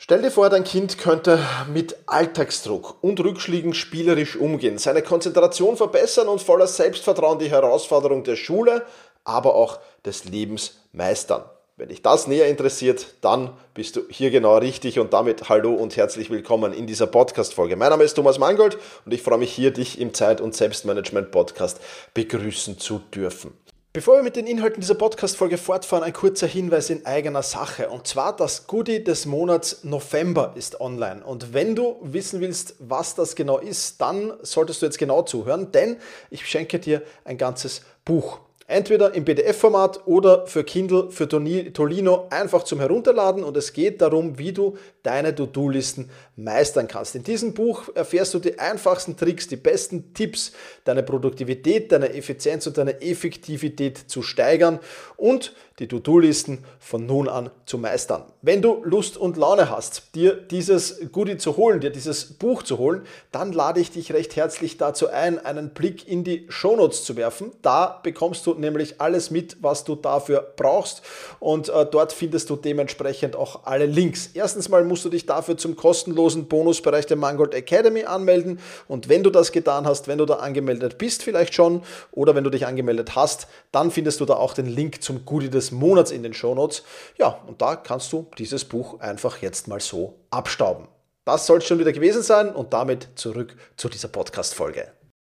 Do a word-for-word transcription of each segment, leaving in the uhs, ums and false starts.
Stell dir vor, dein Kind könnte mit Alltagsdruck und Rückschlägen spielerisch umgehen, seine Konzentration verbessern und voller Selbstvertrauen die Herausforderung der Schule, aber auch des Lebens meistern. Wenn dich das näher interessiert, dann bist du hier genau richtig und damit hallo und herzlich willkommen in dieser Podcast-Folge. Mein Name ist Thomas Mangold und ich freue mich hier, dich im Zeit- und Selbstmanagement-Podcast begrüßen zu dürfen. Bevor wir mit den Inhalten dieser Podcast-Folge fortfahren, ein kurzer Hinweis in eigener Sache. Und zwar das Goodie des Monats November ist online. Und wenn du wissen willst, was das genau ist, dann solltest du jetzt genau zuhören, denn ich schenke dir ein ganzes Buch. Entweder im P D F-Format oder für Kindle, für Tolino einfach zum Herunterladen und es geht darum, wie du deine To-Do-Listen meistern kannst. In diesem Buch erfährst du die einfachsten Tricks, die besten Tipps, deine Produktivität, deine Effizienz und deine Effektivität zu steigern und die To-Do-Listen von nun an zu meistern. Wenn du Lust und Laune hast, dir dieses Goodie zu holen, dir dieses Buch zu holen, dann lade ich dich recht herzlich dazu ein, einen Blick in die Shownotes zu werfen. Da bekommst du nämlich alles mit, was du dafür brauchst und äh, dort findest du dementsprechend auch alle Links. Erstens mal musst du dich dafür zum kostenlosen Bonusbereich der Mangold Academy anmelden und wenn du das getan hast, wenn du da angemeldet bist vielleicht schon oder wenn du dich angemeldet hast, dann findest du da auch den Link zum Goodie des Monats in den Shownotes. Ja, und da kannst du dieses Buch einfach jetzt mal so abstauben. Das soll es schon wieder gewesen sein und damit zurück zu dieser Podcast-Folge.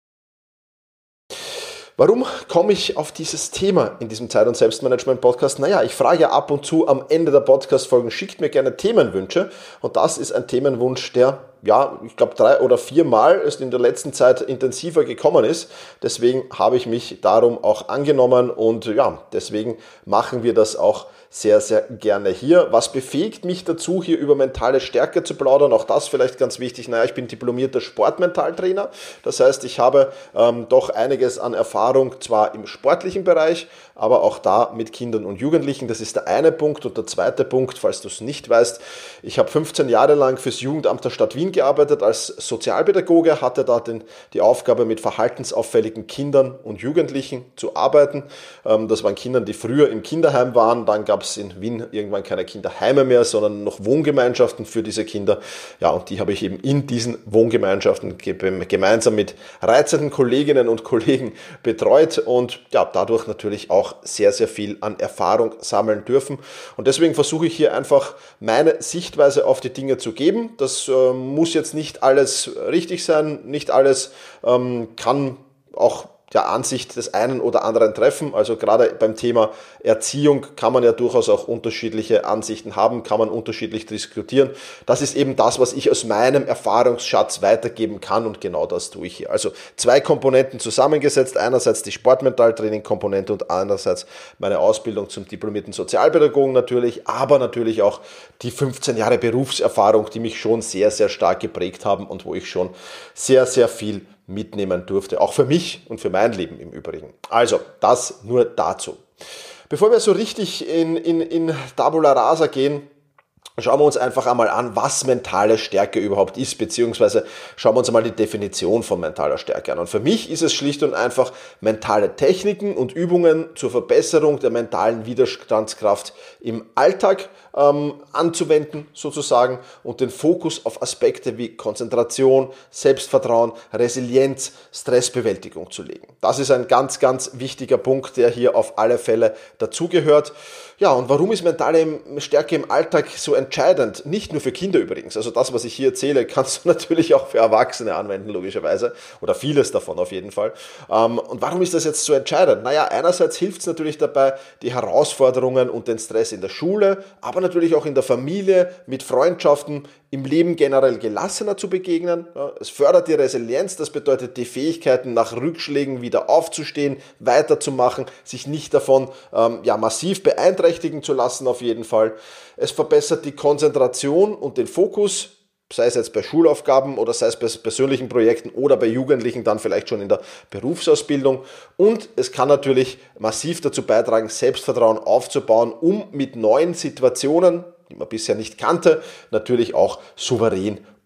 Warum komme ich auf dieses Thema in diesem Zeit- und Selbstmanagement-Podcast? Naja, ich frage ja ab und zu am Ende der Podcast-Folgen, schickt mir gerne Themenwünsche und das ist ein Themenwunsch, der, ja, ich glaube drei oder vier Mal ist in der letzten Zeit intensiver gekommen ist. Deswegen habe ich mich darum auch angenommen und ja, deswegen machen wir das auch sehr, sehr gerne hier. Was befähigt mich dazu, hier über mentale Stärke zu plaudern? Auch das vielleicht ganz wichtig. Naja, ich bin diplomierter Sportmentaltrainer. Das heißt, ich habe ähm, doch einiges an Erfahrung, zwar im sportlichen Bereich, aber auch da mit Kindern und Jugendlichen. Das ist der eine Punkt. Und der zweite Punkt, falls du es nicht weißt, ich habe fünfzehn Jahre lang fürs Jugendamt der Stadt Wien gearbeitet als Sozialpädagoge, hatte da den, die Aufgabe, mit verhaltensauffälligen Kindern und Jugendlichen zu arbeiten. Ähm, das waren Kinder, die früher im Kinderheim waren. Dann gab es in Wien irgendwann keine Kinderheime mehr, sondern noch Wohngemeinschaften für diese Kinder. Ja, und die habe ich eben in diesen Wohngemeinschaften gemeinsam mit reizenden Kolleginnen und Kollegen betreut und ja, dadurch natürlich auch sehr, sehr viel an Erfahrung sammeln dürfen. Und deswegen versuche ich hier einfach meine Sichtweise auf die Dinge zu geben. Das äh, muss jetzt nicht alles richtig sein, nicht alles ähm, kann auch der Ansicht des einen oder anderen treffen. Also gerade beim Thema Erziehung kann man ja durchaus auch unterschiedliche Ansichten haben, kann man unterschiedlich diskutieren. Das ist eben das, was ich aus meinem Erfahrungsschatz weitergeben kann und genau das tue ich hier. Also zwei Komponenten zusammengesetzt, einerseits die Sportmentaltraining-Komponente und andererseits meine Ausbildung zum diplomierten Sozialpädagogen natürlich, aber natürlich auch die fünfzehn Jahre Berufserfahrung, die mich schon sehr, sehr stark geprägt haben und wo ich schon sehr, sehr viel mitnehmen durfte, auch für mich und für mein Leben im Übrigen. Also, das nur dazu. Bevor wir so richtig in, in, in Tabula Rasa gehen, schauen wir uns einfach einmal an, was mentale Stärke überhaupt ist, beziehungsweise schauen wir uns einmal die Definition von mentaler Stärke an. Und für mich ist es schlicht und einfach mentale Techniken und Übungen zur Verbesserung der mentalen Widerstandskraft im Alltag ähm, anzuwenden sozusagen und den Fokus auf Aspekte wie Konzentration, Selbstvertrauen, Resilienz, Stressbewältigung zu legen. Das ist ein ganz, ganz wichtiger Punkt, der hier auf alle Fälle dazugehört. Ja, und warum ist mentale Stärke im Alltag so entscheidend? Nicht nur für Kinder übrigens. Also das, was ich hier erzähle, kannst du natürlich auch für Erwachsene anwenden, logischerweise. Oder vieles davon auf jeden Fall. Und warum ist das jetzt so entscheidend? Naja, einerseits hilft es natürlich dabei, die Herausforderungen und den Stress in der Schule, aber natürlich auch in der Familie, mit Freundschaften, im Leben generell gelassener zu begegnen. Es fördert die Resilienz, das bedeutet die Fähigkeiten, nach Rückschlägen wieder aufzustehen, weiterzumachen, sich nicht davon ähm, ja, massiv beeinträchtigen zu lassen auf jeden Fall. Es verbessert die Konzentration und den Fokus, sei es jetzt bei Schulaufgaben oder sei es bei persönlichen Projekten oder bei Jugendlichen dann vielleicht schon in der Berufsausbildung. Und es kann natürlich massiv dazu beitragen, Selbstvertrauen aufzubauen, um mit neuen Situationen, die man bisher nicht kannte, natürlich auch souverän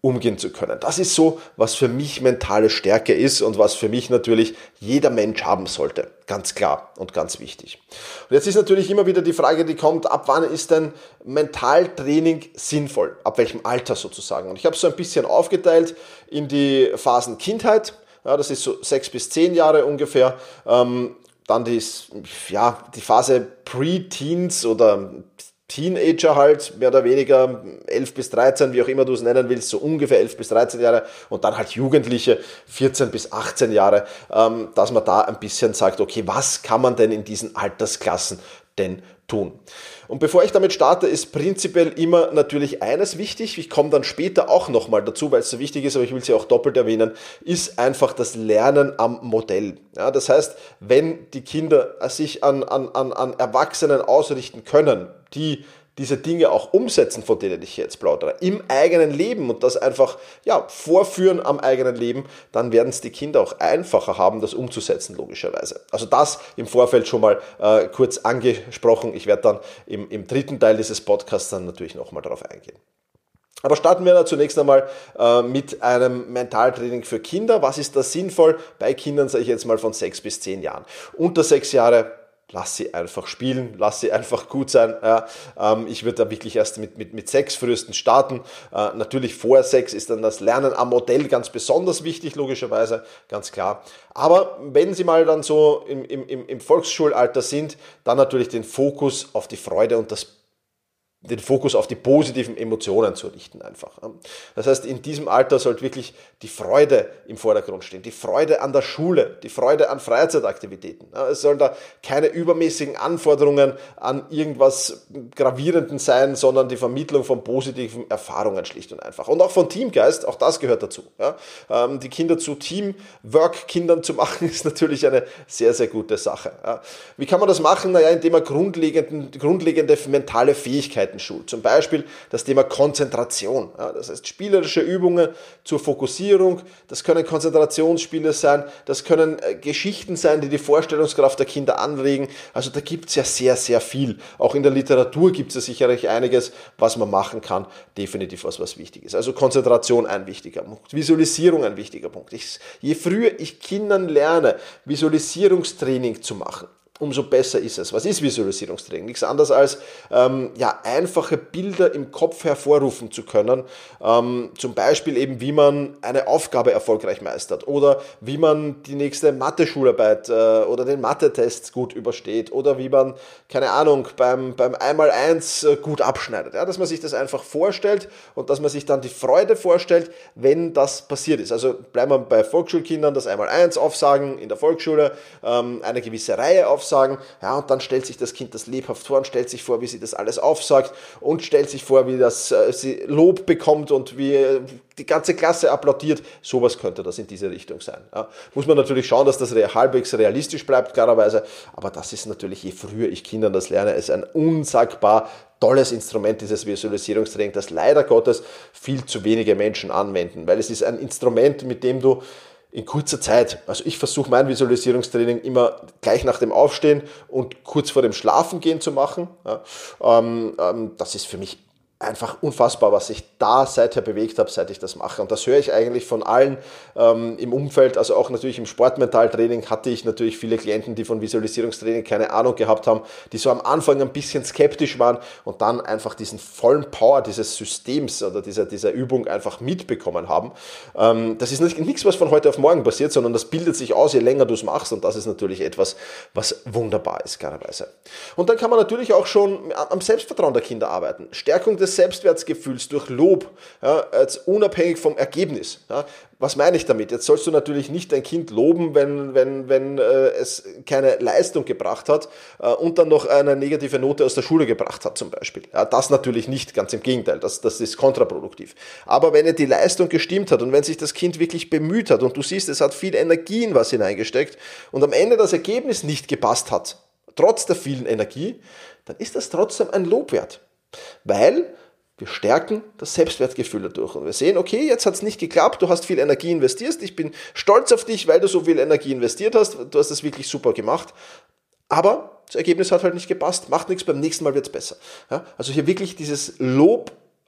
umgehen zu können. Das ist so, was für mich mentale Stärke ist und was für mich natürlich jeder Mensch haben sollte. Ganz klar und ganz wichtig. Und jetzt ist natürlich immer wieder die Frage, die kommt, ab wann ist denn Mentaltraining sinnvoll? Ab welchem Alter sozusagen? Und ich habe es so ein bisschen aufgeteilt in die Phasen Kindheit. Ja, das ist so sechs bis zehn Jahre ungefähr. Ähm, dann die, ja, die Phase Pre-Teens oder Teenager halt, mehr oder weniger elf bis dreizehn, wie auch immer du es nennen willst, so ungefähr elf bis dreizehn Jahre und dann halt Jugendliche vierzehn bis achtzehn Jahre, ähm, dass man da ein bisschen sagt, okay, was kann man denn in diesen Altersklassen denn tun? Und bevor ich damit starte, ist prinzipiell immer natürlich eines wichtig, ich komme dann später auch nochmal dazu, weil es so wichtig ist, aber ich will es ja auch doppelt erwähnen, ist einfach das Lernen am Modell. Ja, das heißt, wenn die Kinder sich an, an, an, an Erwachsenen ausrichten können, die diese Dinge auch umsetzen, von denen ich jetzt plaudere, im eigenen Leben und das einfach ja, vorführen am eigenen Leben, dann werden es die Kinder auch einfacher haben, das umzusetzen, logischerweise. Also das im Vorfeld schon mal äh, kurz angesprochen. Ich werde dann im, im dritten Teil dieses Podcasts dann natürlich nochmal darauf eingehen. Aber starten wir da zunächst einmal äh, mit einem Mentaltraining für Kinder. Was ist da sinnvoll? Bei Kindern sage ich jetzt mal von sechs bis zehn Jahren. Unter sechs Jahre, lass sie einfach spielen, lass sie einfach gut sein. Ja, ähm, ich würde da wirklich erst mit, mit, mit sechs frühestens starten. Äh, natürlich vor sechs ist dann das Lernen am Modell ganz besonders wichtig, logischerweise, ganz klar. Aber wenn sie mal dann so im, im, im Volksschulalter sind, dann natürlich den Fokus auf die Freude und das den Fokus auf die positiven Emotionen zu richten einfach. Das heißt, in diesem Alter sollte wirklich die Freude im Vordergrund stehen, die Freude an der Schule, die Freude an Freizeitaktivitäten. Es sollen da keine übermäßigen Anforderungen an irgendwas Gravierenden sein, sondern die Vermittlung von positiven Erfahrungen schlicht und einfach. Und auch von Teamgeist, auch das gehört dazu. Die Kinder zu Teamwork-Kindern zu machen, ist natürlich eine sehr, sehr gute Sache. Wie kann man das machen? Naja, indem man grundlegende, grundlegende mentale Fähigkeiten schult. Zum Beispiel das Thema Konzentration. Ja, das heißt spielerische Übungen zur Fokussierung. Das können Konzentrationsspiele sein. Das können äh, Geschichten sein, die die Vorstellungskraft der Kinder anregen. Also da gibt es ja sehr, sehr viel. Auch in der Literatur gibt es ja sicherlich einiges, was man machen kann. Definitiv was, was wichtig ist. Also Konzentration ein wichtiger Punkt. Visualisierung ein wichtiger Punkt. Ich, je früher ich Kindern lerne, Visualisierungstraining zu machen, umso besser ist es. Was ist Visualisierungstraining? Nichts anderes als ähm, ja, einfache Bilder im Kopf hervorrufen zu können. Ähm, zum Beispiel eben, wie man eine Aufgabe erfolgreich meistert oder wie man die nächste Mathe-Schularbeit äh, oder den Mathe-Test gut übersteht oder wie man, keine Ahnung, beim, beim Einmaleins äh, gut abschneidet. Ja, dass man sich das einfach vorstellt und dass man sich dann die Freude vorstellt, wenn das passiert ist. Also bleiben wir bei Volksschulkindern, das Einmaleins aufsagen in der Volksschule, ähm, eine gewisse Reihe aufsagen. Sagen, ja, und dann stellt sich das Kind das lebhaft vor und stellt sich vor, wie sie das alles aufsagt und stellt sich vor, wie das äh, sie Lob bekommt und wie äh, die ganze Klasse applaudiert. Sowas könnte das in diese Richtung sein. Ja. Muss man natürlich schauen, dass das halbwegs realistisch bleibt, klarerweise, aber das ist natürlich, je früher ich Kindern das lerne, ist ein unsagbar tolles Instrument, dieses Visualisierungstraining, das leider Gottes viel zu wenige Menschen anwenden, weil es ist ein Instrument, mit dem du in kurzer Zeit, also ich versuche mein Visualisierungstraining immer gleich nach dem Aufstehen und kurz vor dem Schlafengehen zu machen. Ja, ähm, ähm, das ist für mich einfach unfassbar, was ich da seither bewegt habe, seit ich das mache. Und das höre ich eigentlich von allen ähm, im Umfeld, also auch natürlich im Sportmentaltraining hatte ich natürlich viele Klienten, die von Visualisierungstraining keine Ahnung gehabt haben, die so am Anfang ein bisschen skeptisch waren und dann einfach diesen vollen Power dieses Systems oder dieser, dieser Übung einfach mitbekommen haben. Ähm, das ist nicht, nichts, was von heute auf morgen passiert, sondern das bildet sich aus, je länger du es machst, und das ist natürlich etwas, was wunderbar ist, klarerweise. Und dann kann man natürlich auch schon am Selbstvertrauen der Kinder arbeiten. Stärkung des Selbstwertgefühls durch Lob, ja, jetzt unabhängig vom Ergebnis. Ja. Was meine ich damit? Jetzt sollst du natürlich nicht dein Kind loben, wenn, wenn, wenn äh, es keine Leistung gebracht hat äh, und dann noch eine negative Note aus der Schule gebracht hat zum Beispiel. Ja, das natürlich nicht, ganz im Gegenteil, das, das ist kontraproduktiv. Aber wenn die Leistung gestimmt hat und wenn sich das Kind wirklich bemüht hat und du siehst, es hat viel Energie in was hineingesteckt und am Ende das Ergebnis nicht gepasst hat, trotz der vielen Energie, dann ist das trotzdem ein Lob wert. Weil wir stärken das Selbstwertgefühl dadurch. Und wir sehen, okay, jetzt hat es nicht geklappt, du hast viel Energie investiert, ich bin stolz auf dich, weil du so viel Energie investiert hast, du hast das wirklich super gemacht, aber das Ergebnis hat halt nicht gepasst, macht nichts, beim nächsten Mal wird es besser. Ja, also hier wirklich dieses Lob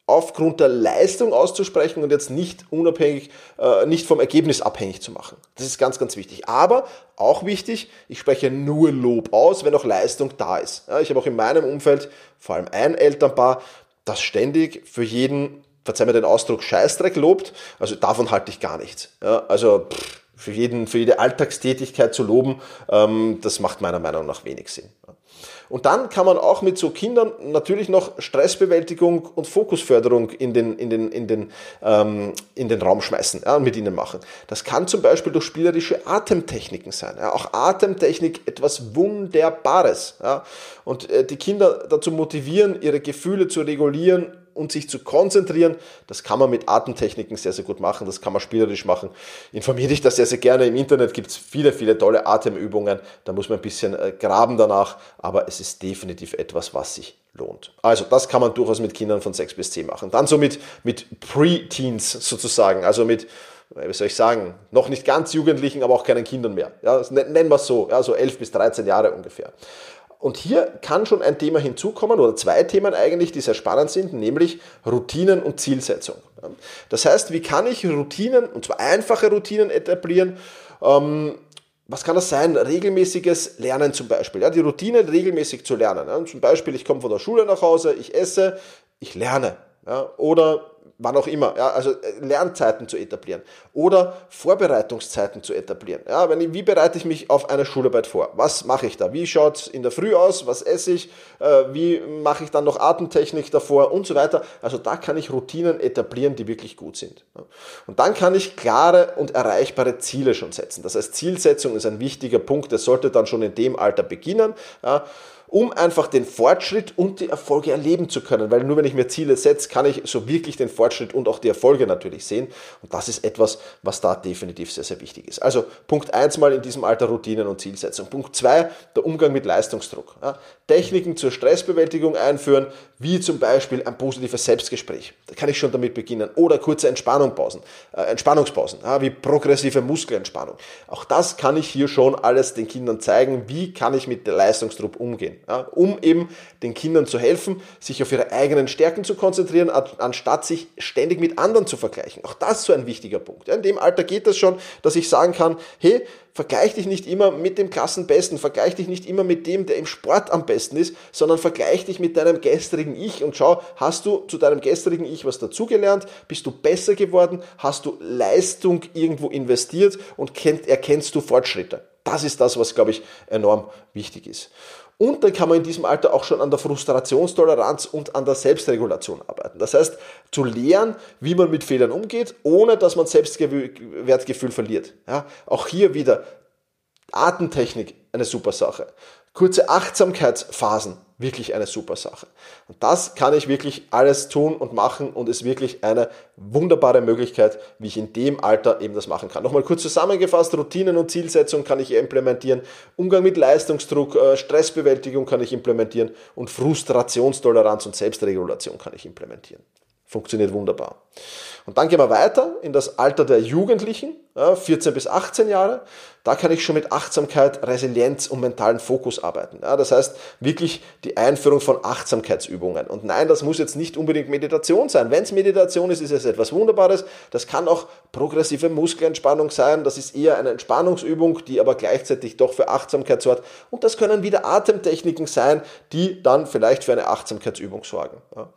aufgrund der Leistung auszusprechen und jetzt nicht unabhängig, äh, nicht vom Ergebnis abhängig zu machen. Das ist ganz, ganz wichtig. Aber auch wichtig, ich spreche nur Lob aus, wenn auch Leistung da ist. Ja, ich habe auch in meinem Umfeld vor allem ein Elternpaar, das ständig für jeden, verzeih mir den Ausdruck, Scheißdreck lobt. Also davon halte ich gar nichts. Ja, also pff, für jeden, für jede Alltagstätigkeit zu loben, ähm, das macht meiner Meinung nach wenig Sinn. Und dann kann man auch mit so Kindern natürlich noch Stressbewältigung und Fokusförderung in den, in den, in den, ähm, in den Raum schmeißen, ja, und mit ihnen machen. Das kann zum Beispiel durch spielerische Atemtechniken sein. Ja, auch Atemtechnik etwas Wunderbares. Ja, und äh, die Kinder dazu motivieren, ihre Gefühle zu regulieren und sich zu konzentrieren, das kann man mit Atemtechniken sehr, sehr gut machen, das kann man spielerisch machen. Informiere dich da sehr, sehr gerne. Im Internet gibt es viele, viele tolle Atemübungen, da muss man ein bisschen äh, graben danach, aber es ist definitiv etwas, was sich lohnt. Also das kann man durchaus mit Kindern von sechs bis zehn machen. Dann so mit, mit Pre-Teens sozusagen, also mit, wie soll ich sagen, noch nicht ganz Jugendlichen, aber auch keinen Kindern mehr. Ja, nennen wir es so, ja, so elf bis dreizehn Jahre ungefähr. Und hier kann schon ein Thema hinzukommen, oder zwei Themen eigentlich, die sehr spannend sind, nämlich Routinen und Zielsetzung. Das heißt, wie kann ich Routinen, und zwar einfache Routinen etablieren? Ähm, was kann das sein? Regelmäßiges Lernen zum Beispiel. Ja, die Routine regelmäßig zu lernen. Ja, zum Beispiel, ich komme von der Schule nach Hause, ich esse, ich lerne. Ja, oder wann auch immer, ja, also Lernzeiten zu etablieren oder Vorbereitungszeiten zu etablieren. Ja, wenn ich, wie bereite ich mich auf eine Schularbeit vor? Was mache ich da? Wie schaut es in der Früh aus? Was esse ich? Äh, wie mache ich dann noch Atemtechnik davor und so weiter? Also da kann ich Routinen etablieren, die wirklich gut sind. Ja. Und dann kann ich klare und erreichbare Ziele schon setzen. Das heißt, Zielsetzung ist ein wichtiger Punkt, das sollte dann schon in dem Alter beginnen. Ja, um einfach den Fortschritt und die Erfolge erleben zu können. Weil nur wenn ich mir Ziele setze, kann ich so wirklich den Fortschritt und auch die Erfolge natürlich sehen. Und das ist etwas, was da definitiv sehr, sehr wichtig ist. Also Punkt eins mal in diesem Alter Routinen und Zielsetzung. Punkt zwei, der Umgang mit Leistungsdruck. Ja, Techniken zur Stressbewältigung einführen, wie zum Beispiel ein positives Selbstgespräch. Da kann ich schon damit beginnen. Oder kurze Entspannungspausen, äh, Entspannungspausen, ja, wie progressive Muskelentspannung. Auch das kann ich hier schon alles den Kindern zeigen, wie kann ich mit dem Leistungsdruck umgehen. Ja, um eben den Kindern zu helfen, sich auf ihre eigenen Stärken zu konzentrieren, anstatt sich ständig mit anderen zu vergleichen. Auch das ist so ein wichtiger Punkt. Ja, in dem Alter geht das schon, dass ich sagen kann, hey, vergleich dich nicht immer mit dem Klassenbesten, vergleich dich nicht immer mit dem, der im Sport am besten ist, sondern vergleich dich mit deinem gestrigen Ich und schau, hast du zu deinem gestrigen Ich was dazugelernt, bist du besser geworden, hast du Leistung irgendwo investiert und kennt, erkennst du Fortschritte. Das ist das, was, glaube ich, enorm wichtig ist. Und dann kann man in diesem Alter auch schon an der Frustrationstoleranz und an der Selbstregulation arbeiten. Das heißt, zu lernen, wie man mit Fehlern umgeht, ohne dass man Selbstwertgefühl verliert. Ja, auch hier wieder Atemtechnik, eine super Sache. Kurze Achtsamkeitsphasen, wirklich eine super Sache. Und das kann ich wirklich alles tun und machen und ist wirklich eine wunderbare Möglichkeit, wie ich in dem Alter eben das machen kann. Nochmal kurz zusammengefasst, Routinen und Zielsetzung kann ich implementieren, Umgang mit Leistungsdruck, Stressbewältigung kann ich implementieren und Frustrationstoleranz und Selbstregulation kann ich implementieren. Funktioniert wunderbar. Und dann gehen wir weiter in das Alter der Jugendlichen, vierzehn bis achtzehn Jahre. Da kann ich schon mit Achtsamkeit, Resilienz und mentalen Fokus arbeiten. Das heißt, wirklich die Einführung von Achtsamkeitsübungen. Und nein, das muss jetzt nicht unbedingt Meditation sein. Wenn es Meditation ist, ist es etwas Wunderbares. Das kann auch progressive Muskelentspannung sein. Das ist eher eine Entspannungsübung, die aber gleichzeitig doch für Achtsamkeit sorgt. Und das können wieder Atemtechniken sein, die dann vielleicht für eine Achtsamkeitsübung sorgen.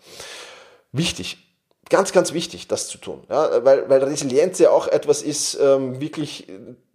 Wichtig. Ganz, ganz wichtig, das zu tun, ja, weil, weil Resilienz ja auch etwas ist, ähm, wirklich,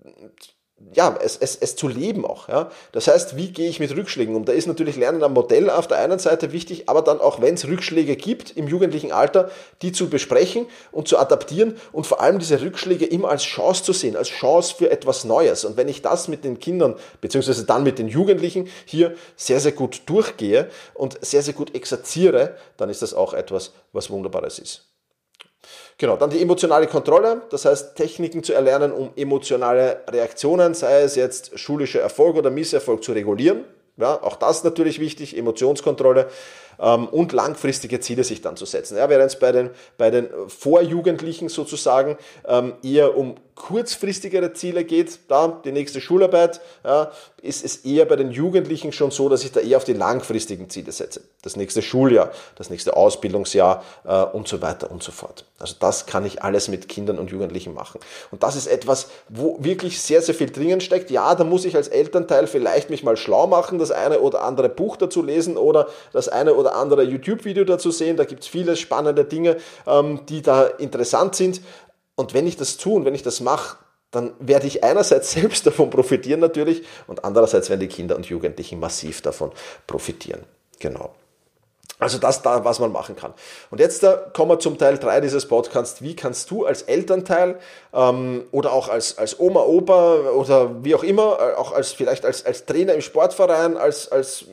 ja, es, es, es zu leben auch, ja. Das heißt, wie gehe ich mit Rückschlägen um? Da ist natürlich Lernen am Modell auf der einen Seite wichtig, aber dann auch, wenn es Rückschläge gibt im jugendlichen Alter, die zu besprechen und zu adaptieren und vor allem diese Rückschläge immer als Chance zu sehen, als Chance für etwas Neues. Und wenn ich das mit den Kindern, beziehungsweise dann mit den Jugendlichen hier sehr, sehr gut durchgehe und sehr, sehr gut exerziere, dann ist das auch etwas, was Wunderbares ist. Genau, dann die emotionale Kontrolle, das heißt Techniken zu erlernen, um emotionale Reaktionen, sei es jetzt schulischer Erfolg oder Misserfolg, zu regulieren. Ja, auch das ist natürlich wichtig, Emotionskontrolle. ähm, und langfristige Ziele sich dann zu setzen. Ja, während es bei den, bei den Vorjugendlichen sozusagen ähm, eher um kurzfristigere Ziele geht, da die nächste Schularbeit, ja, ist es eher bei den Jugendlichen schon so, dass ich da eher auf die langfristigen Ziele setze. Das nächste Schuljahr, das nächste Ausbildungsjahr äh, und so weiter und so fort. Also das kann ich alles mit Kindern und Jugendlichen machen. Und das ist etwas, wo wirklich sehr, sehr viel drin steckt. Ja, da muss ich als Elternteil vielleicht mich mal schlau machen, das eine oder andere Buch dazu lesen oder das eine oder andere YouTube-Video dazu sehen. Da gibt es viele spannende Dinge, ähm, die da interessant sind. Und wenn ich das tue und wenn ich das mache, dann werde ich einerseits selbst davon profitieren natürlich und andererseits werden die Kinder und Jugendlichen massiv davon profitieren. Genau. Also das da, was man machen kann. Und jetzt da kommen wir zum Teil drei dieses Podcasts. Wie kannst du als Elternteil ähm, oder auch als, als Oma, Opa oder wie auch immer, auch als vielleicht als, als Trainer im Sportverein, als, als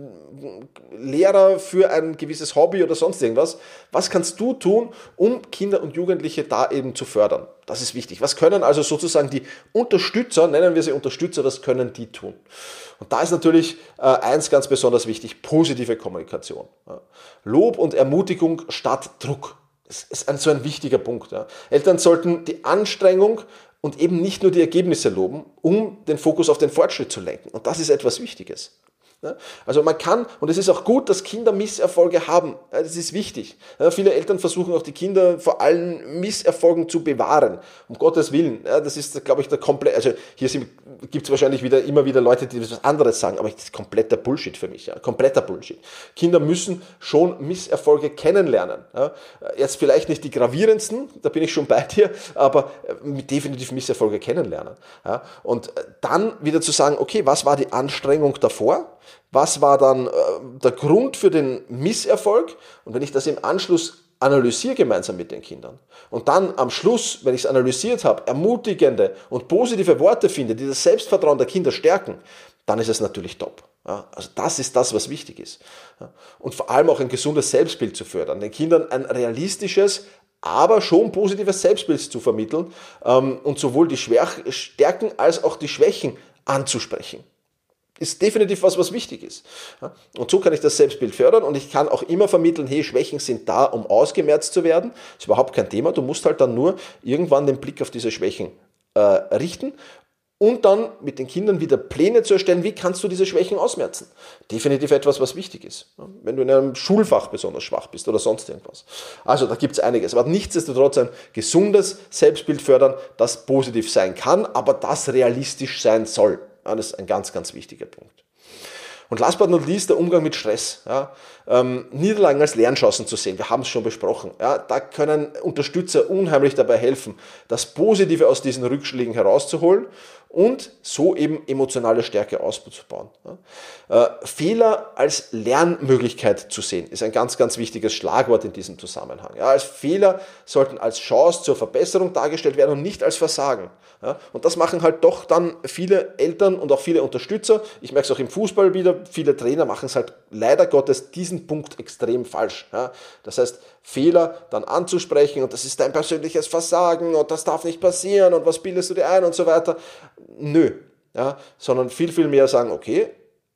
Lehrer für ein gewisses Hobby oder sonst irgendwas, was kannst du tun, um Kinder und Jugendliche da eben zu fördern? Das ist wichtig. Was können also sozusagen die Unterstützer, nennen wir sie Unterstützer, was können die tun? Und da ist natürlich äh, eins ganz besonders wichtig, positive Kommunikation. Ja. Lob und Ermutigung statt Druck. Das ist ein, so ein wichtiger Punkt. Ja. Eltern sollten die Anstrengung und eben nicht nur die Ergebnisse loben, um den Fokus auf den Fortschritt zu lenken. Und das ist etwas Wichtiges. Also man kann, und es ist auch gut, dass Kinder Misserfolge haben. Das ist wichtig. Viele Eltern versuchen auch die Kinder vor allen Misserfolgen zu bewahren. Um Gottes Willen. Das ist, glaube ich, der komplett, also hier gibt es wahrscheinlich wieder, immer wieder Leute, die was anderes sagen, aber das ist kompletter Bullshit für mich. Ja. Kompletter Bullshit. Kinder müssen schon Misserfolge kennenlernen. Ja. Jetzt vielleicht nicht die gravierendsten, da bin ich schon bei dir, aber definitiv Misserfolge kennenlernen. Ja. Und dann wieder zu sagen, okay, was war die Anstrengung davor? Was war dann äh, der Grund für den Misserfolg? Und wenn ich das im Anschluss analysiere gemeinsam mit den Kindern und dann am Schluss, wenn ich es analysiert habe, ermutigende und positive Worte finde, die das Selbstvertrauen der Kinder stärken, dann ist es natürlich top. Ja, also das ist das, was wichtig ist. Ja, und vor allem auch ein gesundes Selbstbild zu fördern, den Kindern ein realistisches, aber schon positives Selbstbild zu vermitteln ähm, und sowohl die Schwach- Stärken als auch die Schwächen anzusprechen. Ist definitiv was, was wichtig ist. Und so kann ich das Selbstbild fördern und ich kann auch immer vermitteln, hey, Schwächen sind da, um ausgemerzt zu werden. Ist überhaupt kein Thema. Du musst halt dann nur irgendwann den Blick auf diese Schwächen äh, richten und dann mit den Kindern wieder Pläne zu erstellen, wie kannst du diese Schwächen ausmerzen. Definitiv etwas, was wichtig ist. Wenn du in einem Schulfach besonders schwach bist oder sonst irgendwas. Also da gibt es einiges. Aber nichtsdestotrotz ein gesundes Selbstbild fördern, das positiv sein kann, aber das realistisch sein soll. Ja, das ist ein ganz, ganz wichtiger Punkt. Und last but not least, der Umgang mit Stress. Ja, ähm, Niederlagen als Lernchancen zu sehen, wir haben es schon besprochen. Ja, da können Unterstützer unheimlich dabei helfen, das Positive aus diesen Rückschlägen herauszuholen und so eben emotionale Stärke auszubauen. Ja. Äh, Fehler als Lernmöglichkeit zu sehen, ist ein ganz, ganz wichtiges Schlagwort in diesem Zusammenhang. Ja, als Fehler sollten als Chance zur Verbesserung dargestellt werden und nicht als Versagen. Ja, und das machen halt doch dann viele Eltern und auch viele Unterstützer. Ich merke es auch im Fußball wieder, viele Trainer machen es halt leider Gottes diesen Punkt extrem falsch. Ja. Das heißt, Fehler dann anzusprechen und das ist dein persönliches Versagen und das darf nicht passieren und was bildest du dir ein und so weiter. Nö, ja, sondern viel, viel mehr sagen, okay,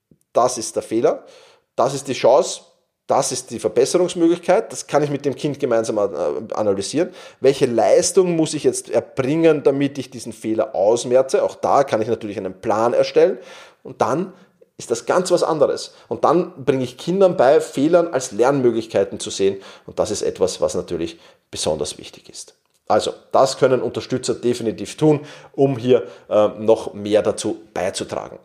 das ist der Fehler, das ist die Chance, das ist die Verbesserungsmöglichkeit, das kann ich mit dem Kind gemeinsam analysieren. Welche Leistung muss ich jetzt erbringen, damit ich diesen Fehler ausmerze? Auch da kann ich natürlich einen Plan erstellen und dann ist das ganz was anderes. Und dann bringe ich Kindern bei, Fehlern als Lernmöglichkeiten zu sehen und das ist etwas, was natürlich besonders wichtig ist. Also, das können Unterstützer definitiv tun, um hier äh, noch mehr dazu beizutragen.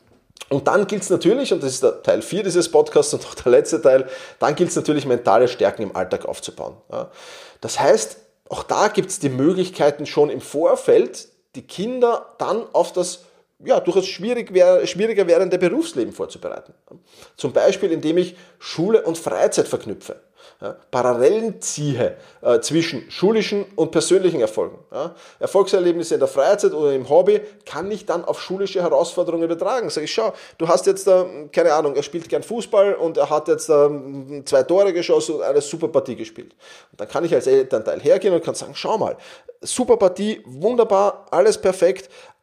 Und dann gilt es natürlich, und das ist der Teil vier dieses Podcasts und auch der letzte Teil, dann gilt es natürlich, mentale Stärken im Alltag aufzubauen. Ja. Das heißt, auch da gibt es die Möglichkeiten schon im Vorfeld, die Kinder dann auf das ja, durchaus schwierig, schwieriger werdende Berufsleben vorzubereiten. Zum Beispiel, indem ich Schule und Freizeit verknüpfe. Ja, Parallelen ziehe äh, zwischen schulischen und persönlichen Erfolgen. Ja, Erfolgserlebnisse in der Freizeit oder im Hobby kann ich dann auf schulische Herausforderungen übertragen. Sag ich, schau, du hast jetzt, äh, keine Ahnung, er spielt gern Fußball und er hat jetzt äh, zwei Tore geschossen und eine super Partie gespielt. Und dann kann ich als Elternteil hergehen und kann sagen, schau mal, super Partie, wunderbar, alles perfekt,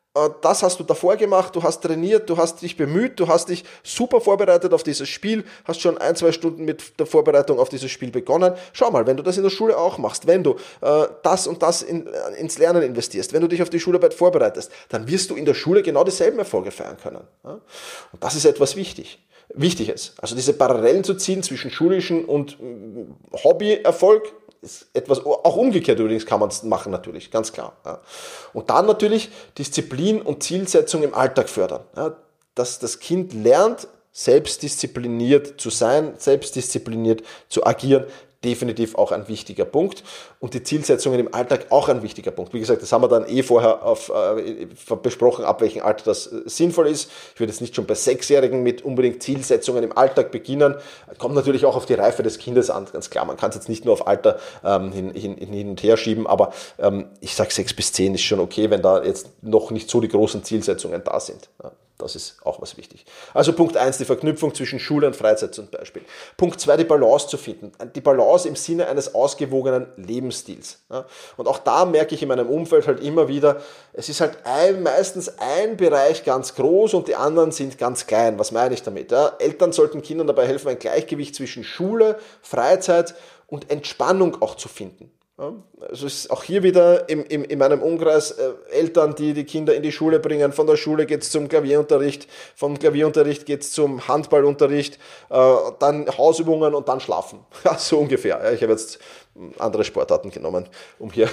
Das hast du davor gemacht, du hast trainiert, du hast dich bemüht, du hast dich super vorbereitet auf dieses Spiel, hast schon ein, zwei Stunden mit der Vorbereitung auf dieses Spiel begonnen. Schau mal, wenn du das in der Schule auch machst, wenn du äh, das und das in, äh, ins Lernen investierst, wenn du dich auf die Schularbeit vorbereitest, dann wirst du in der Schule genau dieselben Erfolge feiern können. Ja? Und das ist etwas wichtig. Wichtiges. Also diese Parallelen zu ziehen zwischen schulischen und äh, Hobbyerfolg, ist etwas, auch umgekehrt übrigens kann man es machen natürlich, ganz klar. Ja. Und dann natürlich Disziplin und Zielsetzung im Alltag fördern. Ja, dass das Kind lernt, selbstdiszipliniert zu sein, selbstdiszipliniert zu agieren, definitiv auch ein wichtiger Punkt. Und die Zielsetzungen im Alltag auch ein wichtiger Punkt. Wie gesagt, das haben wir dann eh vorher auf, äh, besprochen, ab welchem Alter das äh, sinnvoll ist. Ich würde jetzt nicht schon bei Sechsjährigen mit unbedingt Zielsetzungen im Alltag beginnen. Kommt natürlich auch auf die Reife des Kindes an, ganz klar. Man kann es jetzt nicht nur auf Alter ähm, hin, hin, hin und her schieben, aber ähm, ich sage sechs bis zehn ist schon okay, wenn da jetzt noch nicht so die großen Zielsetzungen da sind. Ja. Das ist auch was wichtig. Also Punkt eins, die Verknüpfung zwischen Schule und Freizeit zum Beispiel. Punkt zwei, die Balance zu finden. Die Balance im Sinne eines ausgewogenen Lebensstils. Und auch da merke ich in meinem Umfeld halt immer wieder, es ist halt ein, meistens ein Bereich ganz groß und die anderen sind ganz klein. Was meine ich damit? Ja, Eltern sollten Kindern dabei helfen, ein Gleichgewicht zwischen Schule, Freizeit und Entspannung auch zu finden. Also es ist auch hier wieder im, im, in meinem Umkreis äh, Eltern, die die Kinder in die Schule bringen. Von der Schule geht es zum Klavierunterricht, vom Klavierunterricht geht es zum Handballunterricht, äh, dann Hausübungen und dann schlafen. Ja, so ungefähr. Ja, ich habe jetzt andere Sportarten genommen, um hier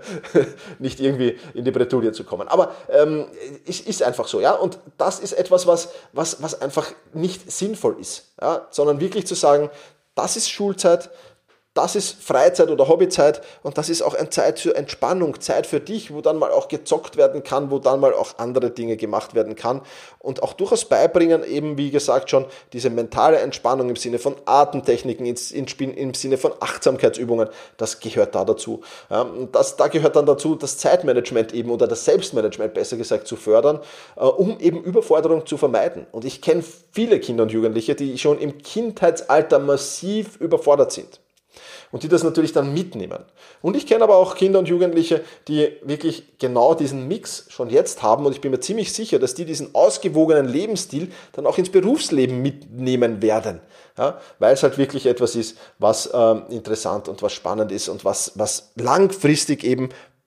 nicht irgendwie in die Bredouille zu kommen. Aber ähm, es ist einfach so, ja. Und das ist etwas, was, was, was einfach nicht sinnvoll ist, ja? Sondern wirklich zu sagen, das ist Schulzeit, das ist Freizeit oder Hobbyzeit und das ist auch eine Zeit für Entspannung, Zeit für dich, wo dann mal auch gezockt werden kann, wo dann mal auch andere Dinge gemacht werden kann und auch durchaus beibringen, eben wie gesagt schon, diese mentale Entspannung im Sinne von Atemtechniken, im Sinne von Achtsamkeitsübungen, das gehört da dazu. Und das, da gehört dann dazu, das Zeitmanagement eben oder das Selbstmanagement besser gesagt zu fördern, um eben Überforderung zu vermeiden. Und ich kenne viele Kinder und Jugendliche, die schon im Kindheitsalter massiv überfordert sind. Und die das natürlich dann mitnehmen. Und ich kenne aber auch Kinder und Jugendliche, die wirklich genau diesen Mix schon jetzt haben und ich bin mir ziemlich sicher, dass die diesen ausgewogenen Lebensstil dann auch ins Berufsleben mitnehmen werden. Ja, weil es halt wirklich etwas ist, was ähm, interessant und was spannend ist und was, was langfristig eben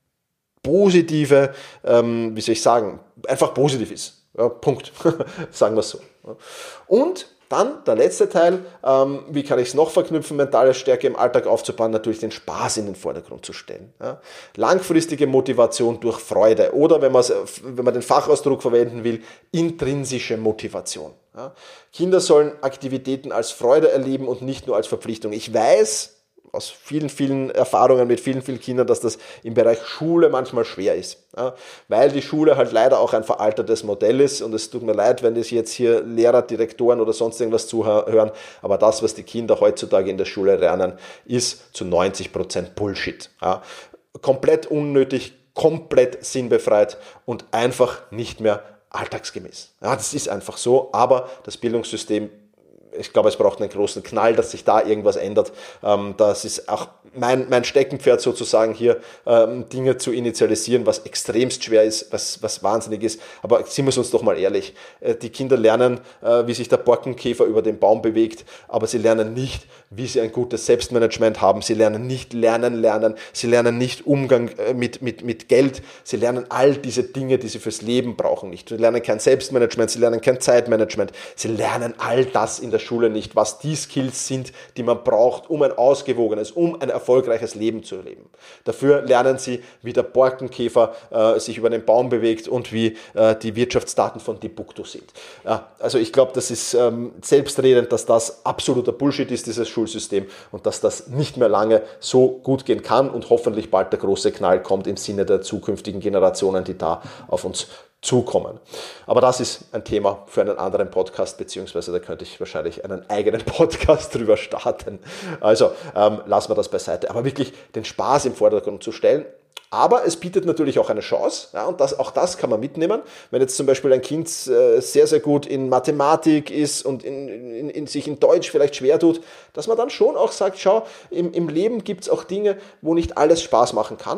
positive, ähm, wie soll ich sagen, einfach positiv ist. Ja, Punkt. Sagen wir es so. Und dann der letzte Teil, ähm, wie kann ich es noch verknüpfen, mentale Stärke im Alltag aufzubauen, natürlich den Spaß in den Vordergrund zu stellen. Ja. Langfristige Motivation durch Freude oder, wenn, wenn man den Fachausdruck verwenden will, intrinsische Motivation. Ja. Kinder sollen Aktivitäten als Freude erleben und nicht nur als Verpflichtung. Ich weiß aus vielen, vielen Erfahrungen mit vielen, vielen Kindern, dass das im Bereich Schule manchmal schwer ist. Ja, weil die Schule halt leider auch ein veraltetes Modell ist und es tut mir leid, wenn das jetzt hier Lehrer, Direktoren oder sonst irgendwas zuhören, aber das, was die Kinder heutzutage in der Schule lernen, ist zu neunzig Prozent Bullshit. Ja, komplett unnötig, komplett sinnbefreit und einfach nicht mehr alltagsgemäß. Ja, das ist einfach so, aber das Bildungssystem, ich glaube, es braucht einen großen Knall, dass sich da irgendwas ändert. Das ist auch mein, mein Steckenpferd sozusagen hier, Dinge zu initialisieren, was extremst schwer ist, was, was wahnsinnig ist. Aber sind wir uns doch mal ehrlich. Die Kinder lernen, wie sich der Borkenkäfer über den Baum bewegt, aber sie lernen nicht, wie sie ein gutes Selbstmanagement haben. Sie lernen nicht lernen, lernen. Sie lernen nicht Umgang mit, mit, mit Geld. Sie lernen all diese Dinge, die sie fürs Leben brauchen nicht. Sie lernen kein Selbstmanagement, sie lernen kein Zeitmanagement. Sie lernen all das in der Schule nicht, was die Skills sind, die man braucht, um ein ausgewogenes, um ein erfolgreiches Leben zu leben. Dafür lernen sie, wie der Borkenkäfer äh, sich über den Baum bewegt und wie äh, die Wirtschaftsdaten von Timbuktu sind. Ja, also ich glaube, das ist ähm, selbstredend, dass das absoluter Bullshit ist, dieses Schulsystem, und dass das nicht mehr lange so gut gehen kann und hoffentlich bald der große Knall kommt im Sinne der zukünftigen Generationen, die da auf uns zukommen. Aber das ist ein Thema für einen anderen Podcast, beziehungsweise da könnte ich wahrscheinlich einen eigenen Podcast drüber starten. Also ähm, lassen wir das beiseite. Aber wirklich den Spaß im Vordergrund zu stellen. Aber es bietet natürlich auch eine Chance, ja, und das, auch das kann man mitnehmen. Wenn jetzt zum Beispiel ein Kind äh, sehr, sehr gut in Mathematik ist und in, in, in sich in Deutsch vielleicht schwer tut, dass man dann schon auch sagt, schau, im, im Leben gibt es auch Dinge, wo nicht alles Spaß machen kann.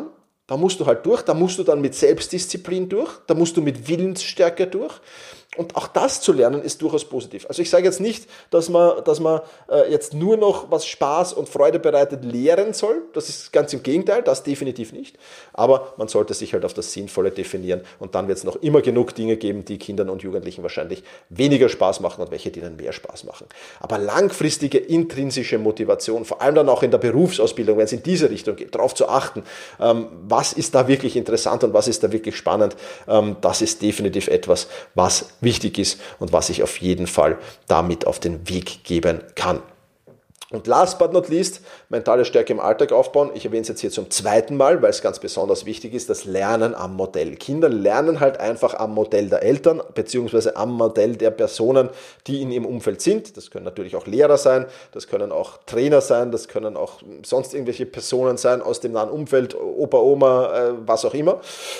Da musst du halt durch, da musst du dann mit Selbstdisziplin durch, da musst du mit Willensstärke durch. Und auch das zu lernen ist durchaus positiv. Also ich sage jetzt nicht, dass man, dass man äh, jetzt nur noch, was Spaß und Freude bereitet, lehren soll. Das ist ganz im Gegenteil, das definitiv nicht. Aber man sollte sich halt auf das Sinnvolle definieren und dann wird es noch immer genug Dinge geben, die Kindern und Jugendlichen wahrscheinlich weniger Spaß machen und welche, die ihnen mehr Spaß machen. Aber langfristige intrinsische Motivation, vor allem dann auch in der Berufsausbildung, wenn es in diese Richtung geht, darauf zu achten, ähm, was ist da wirklich interessant und was ist da wirklich spannend, ähm, das ist definitiv etwas, was wichtig ist und was ich auf jeden Fall damit auf den Weg geben kann. Und last but not least, mentale Stärke im Alltag aufbauen. Ich erwähne es jetzt hier zum zweiten Mal, weil es ganz besonders wichtig ist, das Lernen am Modell. Kinder lernen halt einfach am Modell der Eltern, beziehungsweise am Modell der Personen, die in ihrem Umfeld sind. Das können natürlich auch Lehrer sein, das können auch Trainer sein, das können auch sonst irgendwelche Personen sein aus dem nahen Umfeld, Opa, Oma, was auch immer.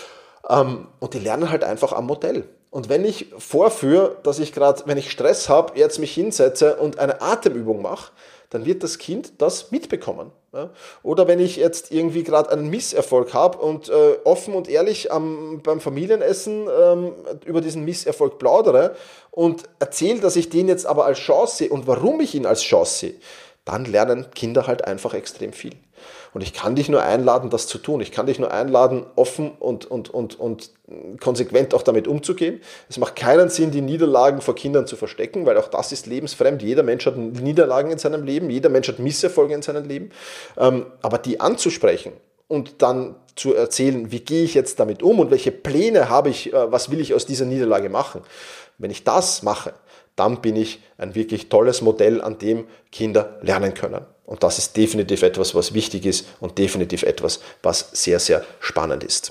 Und die lernen halt einfach am Modell. Und wenn ich vorführe, dass ich gerade, wenn ich Stress habe, jetzt mich hinsetze und eine Atemübung mache, dann wird das Kind das mitbekommen. Ja? Oder wenn ich jetzt irgendwie gerade einen Misserfolg habe und äh, offen und ehrlich am, beim Familienessen ähm, über diesen Misserfolg plaudere und erzähle, dass ich den jetzt aber als Chance sehe und warum ich ihn als Chance sehe, dann lernen Kinder halt einfach extrem viel. Und ich kann dich nur einladen, das zu tun. Ich kann dich nur einladen, offen und, und, und, und konsequent auch damit umzugehen. Es macht keinen Sinn, die Niederlagen vor Kindern zu verstecken, weil auch das ist lebensfremd. Jeder Mensch hat Niederlagen in seinem Leben, jeder Mensch hat Misserfolge in seinem Leben. Aber die anzusprechen und dann zu erzählen, wie gehe ich jetzt damit um und welche Pläne habe ich, was will ich aus dieser Niederlage machen. Wenn ich das mache, dann bin ich ein wirklich tolles Modell, an dem Kinder lernen können. Und das ist definitiv etwas, was wichtig ist und definitiv etwas, was sehr, sehr spannend ist.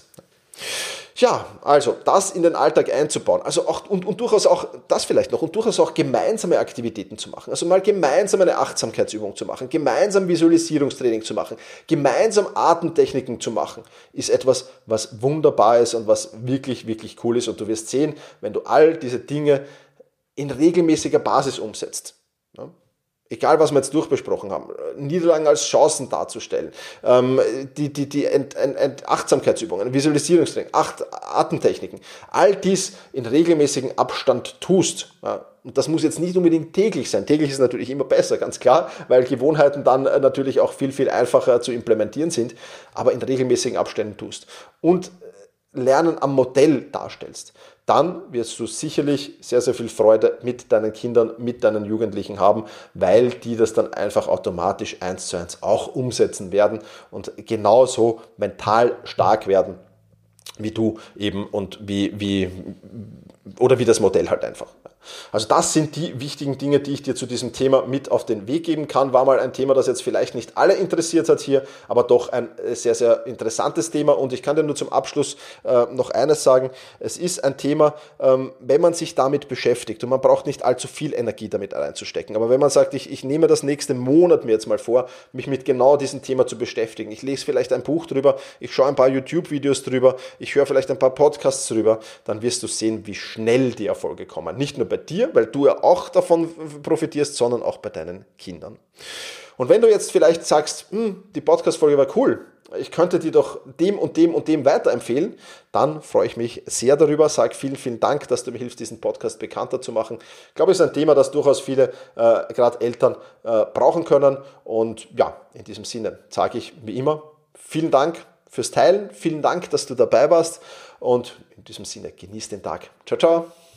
Ja, also das in den Alltag einzubauen, also auch und, und durchaus auch, das vielleicht noch, und durchaus auch gemeinsame Aktivitäten zu machen, also mal gemeinsam eine Achtsamkeitsübung zu machen, gemeinsam Visualisierungstraining zu machen, gemeinsam Atemtechniken zu machen, ist etwas, was wunderbar ist und was wirklich, wirklich cool ist. Und du wirst sehen, wenn du all diese Dinge in regelmäßiger Basis umsetzt, ja, egal, was wir jetzt durchbesprochen haben, Niederlagen als Chancen darzustellen, ähm, die, die, die Ent, Ent, Ent Achtsamkeitsübungen, Visualisierungstraining, Acht, Atemtechniken, all dies in regelmäßigem Abstand tust. Ja, und das muss jetzt nicht unbedingt täglich sein. Täglich ist natürlich immer besser, ganz klar, weil Gewohnheiten dann natürlich auch viel, viel einfacher zu implementieren sind, aber in regelmäßigen Abständen tust. Und Lernen am Modell darstellst, dann wirst du sicherlich sehr, sehr viel Freude mit deinen Kindern, mit deinen Jugendlichen haben, weil die das dann einfach automatisch eins zu eins auch umsetzen werden und genauso mental stark werden, wie du eben und wie, wie, oder wie das Modell halt einfach. Also das sind die wichtigen Dinge, die ich dir zu diesem Thema mit auf den Weg geben kann. War mal ein Thema, das jetzt vielleicht nicht alle interessiert hat hier, aber doch ein sehr, sehr interessantes Thema. Und ich kann dir nur zum Abschluss äh, noch eines sagen. Es ist ein Thema, ähm, wenn man sich damit beschäftigt und man braucht nicht allzu viel Energie damit reinzustecken. Aber wenn man sagt, ich, ich nehme das nächste Monat mir jetzt mal vor, mich mit genau diesem Thema zu beschäftigen. Ich lese vielleicht ein Buch drüber, ich schaue ein paar YouTube-Videos drüber, ich höre vielleicht ein paar Podcasts drüber, dann wirst du sehen, wie schnell die Erfolge kommen. Nicht nur bei dir, weil du ja auch davon profitierst, sondern auch bei deinen Kindern. Und wenn du jetzt vielleicht sagst, die Podcast-Folge war cool, ich könnte die doch dem und dem und dem weiterempfehlen, dann freue ich mich sehr darüber. Sag vielen, vielen Dank, dass du mir hilfst, diesen Podcast bekannter zu machen. Ich glaube, es ist ein Thema, das durchaus viele, äh, gerade Eltern, äh, brauchen können. Und ja, in diesem Sinne sage ich wie immer, vielen Dank fürs Teilen, vielen Dank, dass du dabei warst und in diesem Sinne genieß den Tag. Ciao, ciao.